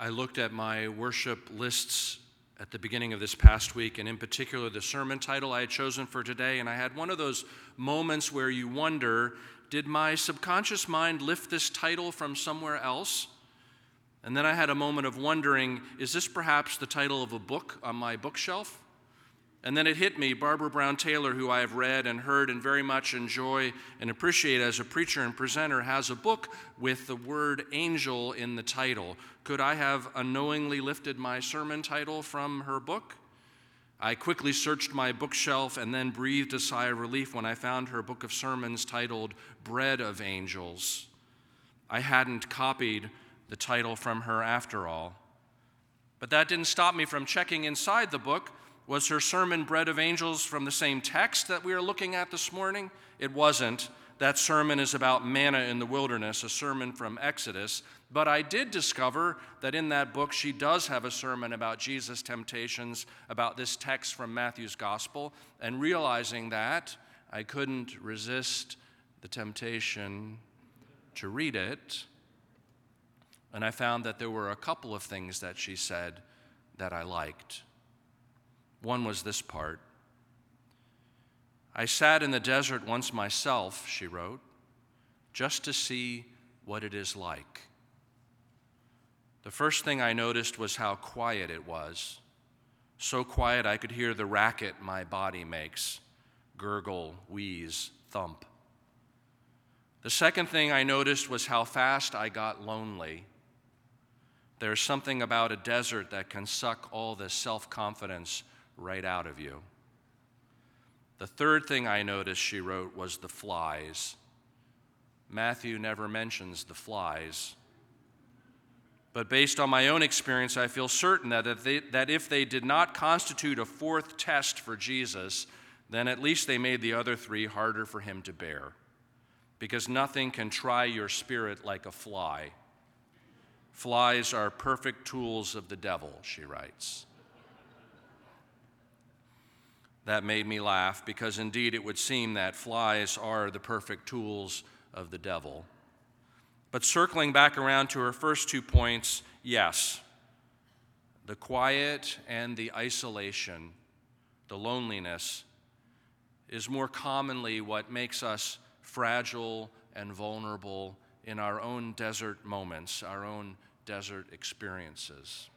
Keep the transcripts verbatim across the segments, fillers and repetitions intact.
I looked at my worship lists at the beginning of this past week, and in particular the sermon title I had chosen for today, and I had one of those moments where you wonder, did my subconscious mind lift this title from somewhere else? And then I had a moment of wondering, is this perhaps the title of a book on my bookshelf? And then it hit me, Barbara Brown Taylor, who I have read and heard and very much enjoy and appreciate as a preacher and presenter, has a book with the word angel in the title. Could I have unknowingly lifted my sermon title from her book? I quickly searched my bookshelf and then breathed a sigh of relief when I found her book of sermons titled Bread of Angels. I hadn't copied the title from her after all. But that didn't stop me from checking inside the book. Was her sermon Bread of Angels from the same text that we are looking at this morning? It wasn't. That sermon is about manna in the wilderness, a sermon from Exodus. But I did discover that in that book she does have a sermon about Jesus' temptations, about this text from Matthew's gospel. And realizing that, I couldn't resist the temptation to read it. And I found that there were a couple of things that she said that I liked. One was this part. I sat in the desert once myself, she wrote, just to see what it is like. The first thing I noticed was how quiet it was. So quiet I could hear the racket my body makes, gurgle, wheeze, thump. The second thing I noticed was how fast I got lonely. There's something about a desert that can suck all the self-confidence right out of you. The third thing I noticed, she wrote, was the flies. Matthew never mentions the flies. But based on my own experience, I feel certain that if they, that if they did not constitute a fourth test for Jesus, then at least they made the other three harder for him to bear. Because nothing can try your spirit like a fly. Flies are perfect tools of the devil, she writes. That made me laugh because indeed it would seem that flies are the perfect tools of the devil. But circling back around to her first two points, yes, the quiet and the isolation, the loneliness, is more commonly what makes us fragile and vulnerable in our own desert moments, our own desert experiences.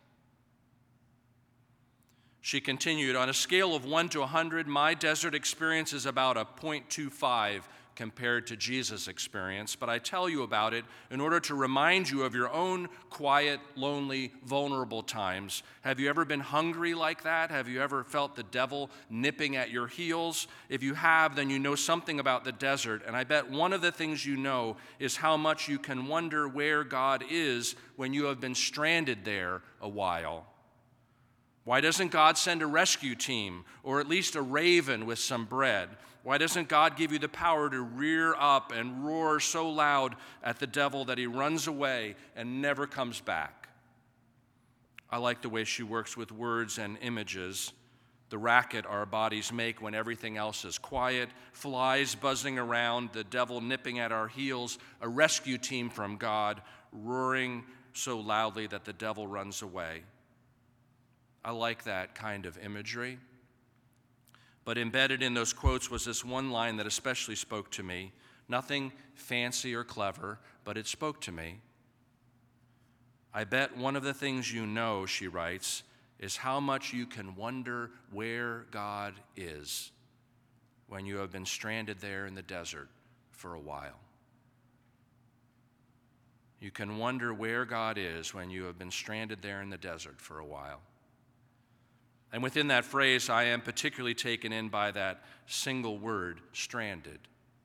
She continued, on a scale of one to one hundred, my desert experience is about a zero point two five compared to Jesus' experience, but I tell you about it in order to remind you of your own quiet, lonely, vulnerable times. Have you ever been hungry like that? Have you ever felt the devil nipping at your heels? If you have, then you know something about the desert, and I bet one of the things you know is how much you can wonder where God is when you have been stranded there a while. Why doesn't God send a rescue team, or at least a raven with some bread? Why doesn't God give you the power to rear up and roar so loud at the devil that he runs away and never comes back? I like the way she works with words and images. The racket our bodies make when everything else is quiet, flies buzzing around, the devil nipping at our heels, a rescue team from God roaring so loudly that the devil runs away. I like that kind of imagery. But embedded in those quotes was this one line that especially spoke to me. Nothing fancy or clever, but it spoke to me. I bet one of the things you know, she writes, is how much you can wonder where God is when you have been stranded there in the desert for a while. You can wonder where God is when you have been stranded there in the desert for a while. And within that phrase, I am particularly taken in by that single word, stranded.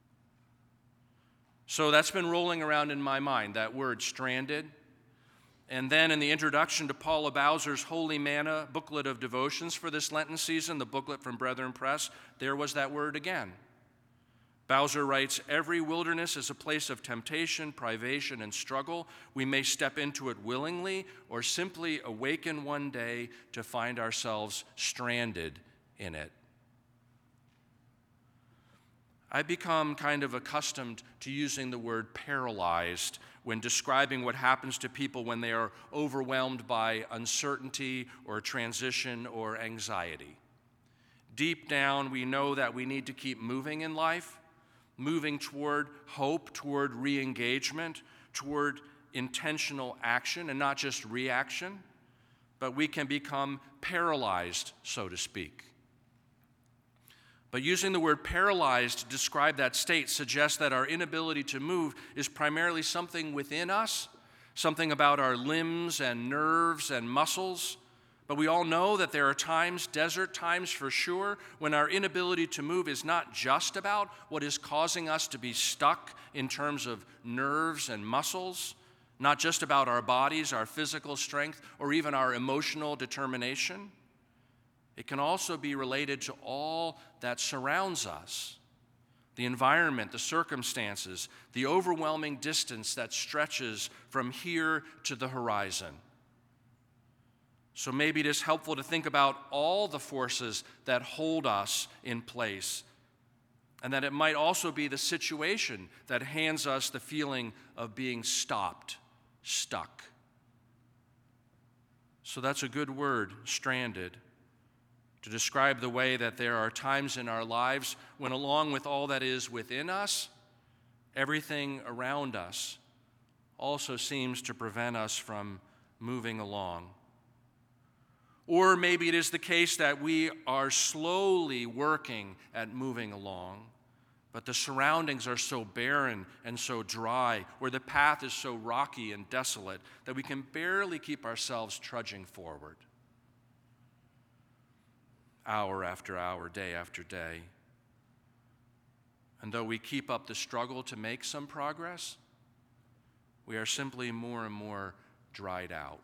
So that's been rolling around in my mind, that word, stranded. And then in the introduction to Paula Bowser's Holy Manna booklet of devotions for this Lenten season, the booklet from Brethren Press, there was that word again. Bowser writes, every wilderness is a place of temptation, privation, and struggle. We may step into it willingly or simply awaken one day to find ourselves stranded in it. I've become kind of accustomed to using the word paralyzed when describing what happens to people when they are overwhelmed by uncertainty or transition or anxiety. Deep down, we know that we need to keep moving in life, moving toward hope, toward re-engagement, toward intentional action, and not just reaction, but we can become paralyzed, so to speak. But using the word paralyzed to describe that state suggests that our inability to move is primarily something within us, something about our limbs and nerves and muscles. But we all know that there are times, desert times for sure, when our inability to move is not just about what is causing us to be stuck in terms of nerves and muscles, not just about our bodies, our physical strength, or even our emotional determination. It can also be related to all that surrounds us, the environment, the circumstances, the overwhelming distance that stretches from here to the horizon. So maybe it is helpful to think about all the forces that hold us in place, and that it might also be the situation that hands us the feeling of being stopped, stuck. So that's a good word, stranded, to describe the way that there are times in our lives when, along with all that is within us, everything around us also seems to prevent us from moving along. Or maybe it is the case that we are slowly working at moving along, but the surroundings are so barren and so dry, where the path is so rocky and desolate that we can barely keep ourselves trudging forward. Hour after hour, day after day. And though we keep up the struggle to make some progress, we are simply more and more dried out.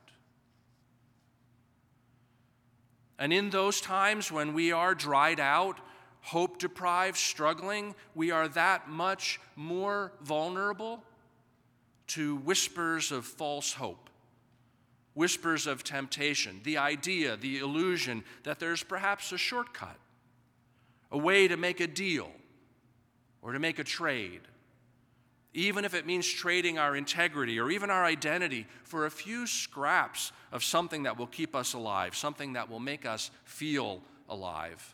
And in those times when we are dried out, hope-deprived, struggling, we are that much more vulnerable to whispers of false hope, whispers of temptation, the idea, the illusion that there's perhaps a shortcut, a way to make a deal or to make a trade, even if it means trading our integrity or even our identity for a few scraps of something that will keep us alive, something that will make us feel alive.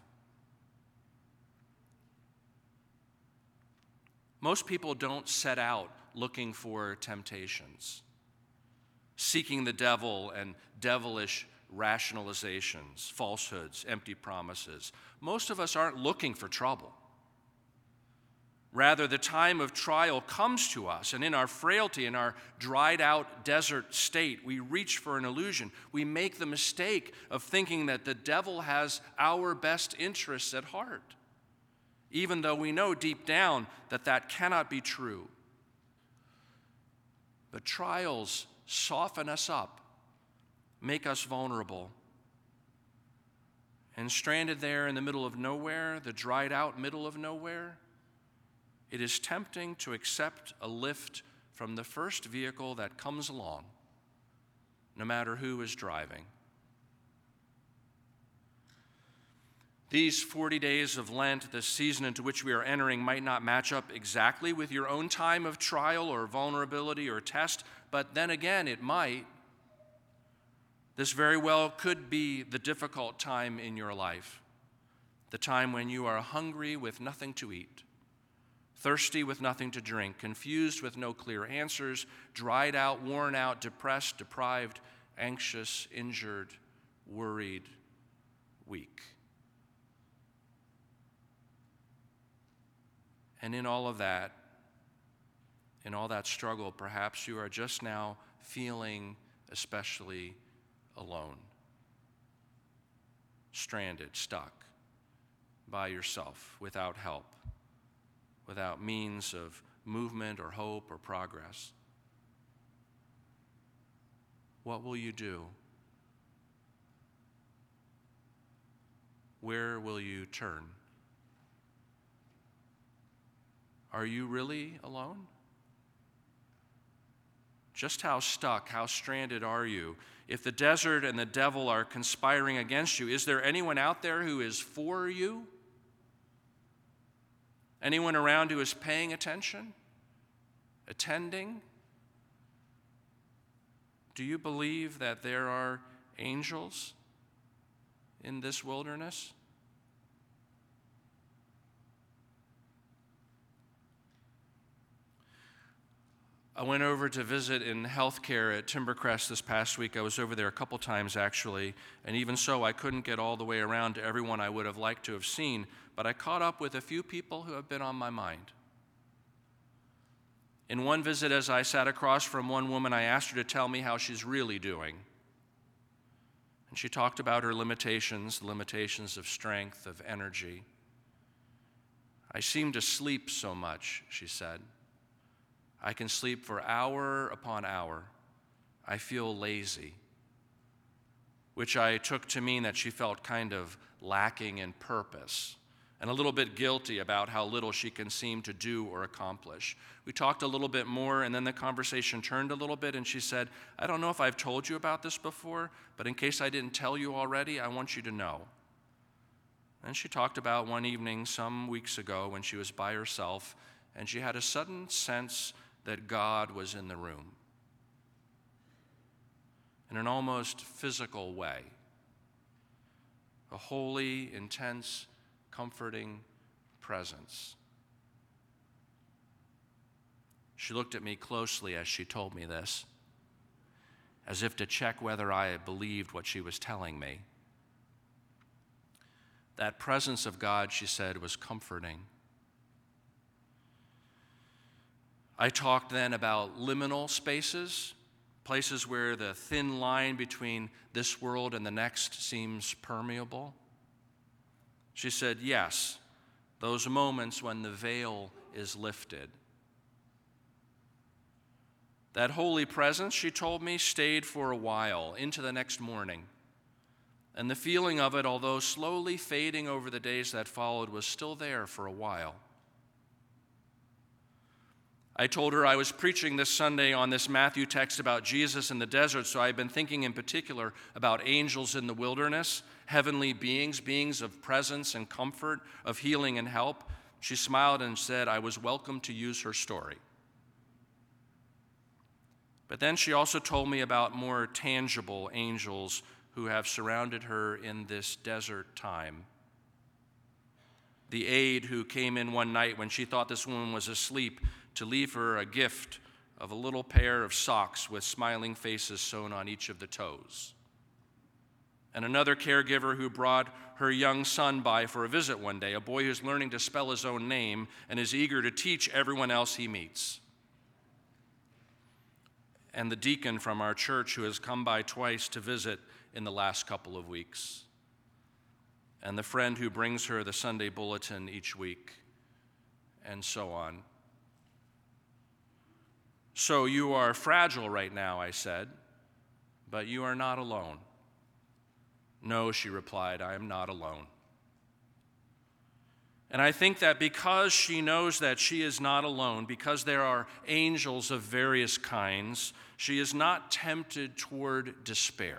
Most people don't set out looking for temptations, seeking the devil and devilish rationalizations, falsehoods, empty promises. Most of us aren't looking for trouble. Rather, the time of trial comes to us, and in our frailty, in our dried-out desert state, we reach for an illusion. We make the mistake of thinking that the devil has our best interests at heart, even though we know deep down that that cannot be true. But trials soften us up, make us vulnerable. And stranded there in the middle of nowhere, the dried-out middle of nowhere, it is tempting to accept a lift from the first vehicle that comes along, no matter who is driving. These forty days of Lent, the season into which we are entering, might not match up exactly with your own time of trial or vulnerability or test, but then again, it might. This very well could be the difficult time in your life, the time when you are hungry with nothing to eat, thirsty with nothing to drink, confused with no clear answers, dried out, worn out, depressed, deprived, anxious, injured, worried, weak. And in all of that, in all that struggle, perhaps you are just now feeling especially alone, stranded, stuck by yourself, without help, without means of movement or hope or progress. What will you do? Where will you turn? Are you really alone? Just how stuck, how stranded are you? If the desert and the devil are conspiring against you, is there anyone out there who is for you? Anyone around who is paying attention? Attending? Do you believe that there are angels in this wilderness? I went over to visit in healthcare at Timbercrest this past week. I was over there a couple times, actually, and even so, I couldn't get all the way around to everyone I would have liked to have seen, but I caught up with a few people who have been on my mind. In one visit, as I sat across from one woman, I asked her to tell me how she's really doing. And she talked about her limitations, limitations of strength, of energy. I seem to sleep so much, she said. I can sleep for hour upon hour. I feel lazy, which I took to mean that she felt kind of lacking in purpose and a little bit guilty about how little she can seem to do or accomplish. We talked a little bit more, and then the conversation turned a little bit, and she said, I don't know if I've told you about this before, but in case I didn't tell you already, I want you to know. And she talked about one evening some weeks ago when she was by herself, and she had a sudden sense that God was in the room in an almost physical way, a holy, intense, comforting presence. She looked at me closely as she told me this, as if to check whether I believed what she was telling me. That presence of God, she said, was comforting. I talked then about liminal spaces, places where the thin line between this world and the next seems permeable. She said, yes, those moments when the veil is lifted. That holy presence, she told me, stayed for a while, into the next morning. And the feeling of it, although slowly fading over the days that followed, was still there for a while. I told her I was preaching this Sunday on this Matthew text about Jesus in the desert, so I've been thinking in particular about angels in the wilderness, heavenly beings, beings of presence and comfort, of healing and help. She smiled and said I was welcome to use her story. But then she also told me about more tangible angels who have surrounded her in this desert time. The aide who came in one night when she thought this woman was asleep to leave her a gift of a little pair of socks with smiling faces sewn on each of the toes. And another caregiver who brought her young son by for a visit one day, a boy who's learning to spell his own name and is eager to teach everyone else he meets. And the deacon from our church who has come by twice to visit in the last couple of weeks. And the friend who brings her the Sunday bulletin each week, and so on. So you are fragile right now, I said, but you are not alone. No, she replied, I am not alone. And I think that because she knows that she is not alone, because there are angels of various kinds, she is not tempted toward despair.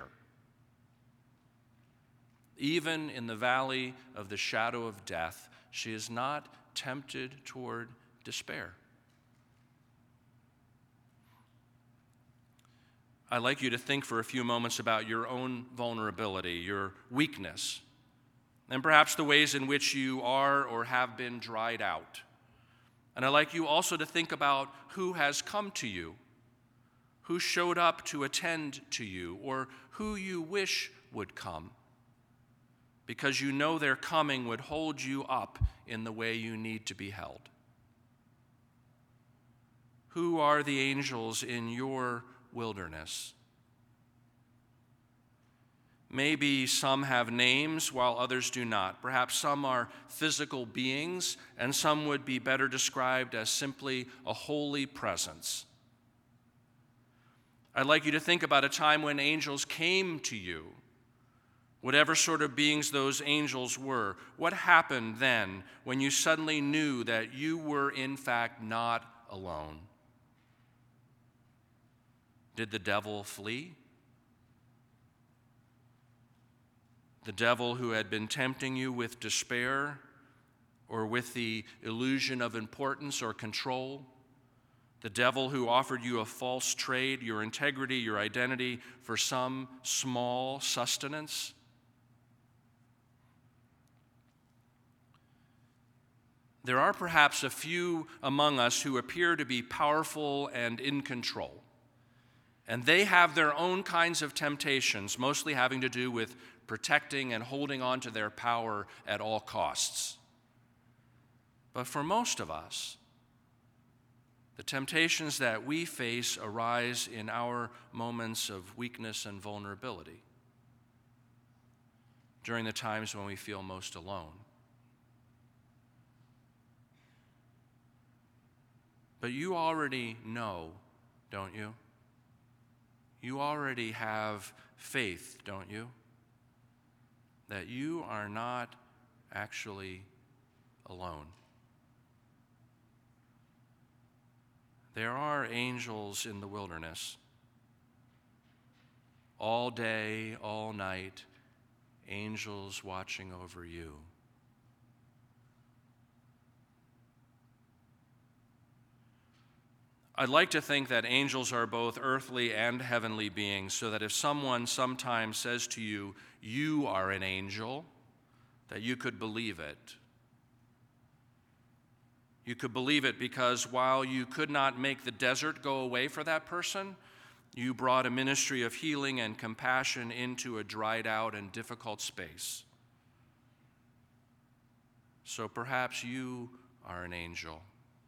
Even in the valley of the shadow of death, she is not tempted toward despair. I'd like you to think for a few moments about your own vulnerability, your weakness, and perhaps the ways in which you are or have been dried out. And I'd like you also to think about who has come to you, who showed up to attend to you, or who you wish would come, because you know their coming would hold you up in the way you need to be held. Who are the angels in your wilderness? Maybe some have names while others do not. Perhaps some are physical beings, and some would be better described as simply a holy presence. I'd like you to think about a time when angels came to you, whatever sort of beings those angels were. What happened then when you suddenly knew that you were in fact not alone? Did the devil flee? The devil who had been tempting you with despair, or with the illusion of importance or control, the devil who offered you a false trade, your integrity, your identity, for some small sustenance. There are perhaps a few among us who appear to be powerful and in control, and they have their own kinds of temptations, mostly having to do with protecting and holding on to their power at all costs. But for most of us, the temptations that we face arise in our moments of weakness and vulnerability, during the times when we feel most alone. But you already know, don't you? You already have faith, don't you? That you are not actually alone. There are angels in the wilderness. All day, all night, angels watching over you. I'd like to think that angels are both earthly and heavenly beings, so that if someone sometimes says to you, you are an angel, that you could believe it. You could believe it because while you could not make the desert go away for that person, you brought a ministry of healing and compassion into a dried out and difficult space. So perhaps you are an angel.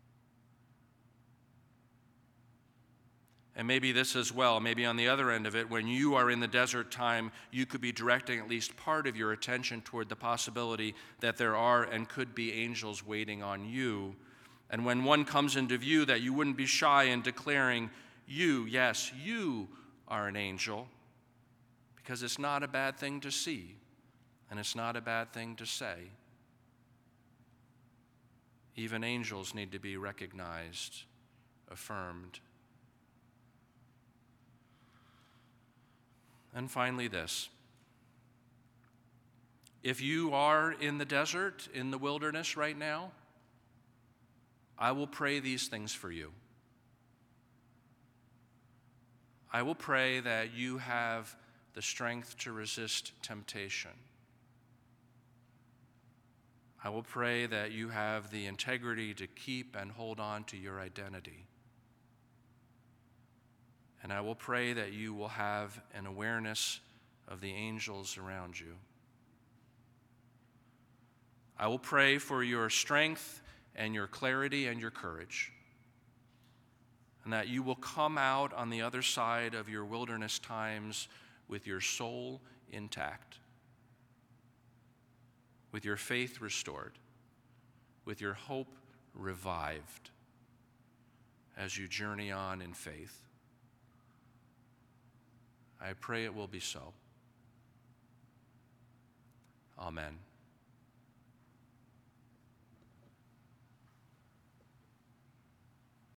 And maybe this as well, maybe on the other end of it, when you are in the desert time, you could be directing at least part of your attention toward the possibility that there are and could be angels waiting on you. And when one comes into view, that you wouldn't be shy in declaring, you, yes, you are an angel, because it's not a bad thing to see, and it's not a bad thing to say. Even angels need to be recognized, affirmed. And finally, this. If you are in the desert, in the wilderness right now, I will pray these things for you. I will pray that you have the strength to resist temptation. I will pray that you have the integrity to keep and hold on to your identity. And I will pray that you will have an awareness of the angels around you. I will pray for your strength and your clarity and your courage, and that you will come out on the other side of your wilderness times with your soul intact, with your faith restored, with your hope revived as you journey on in faith. I pray it will be so. Amen.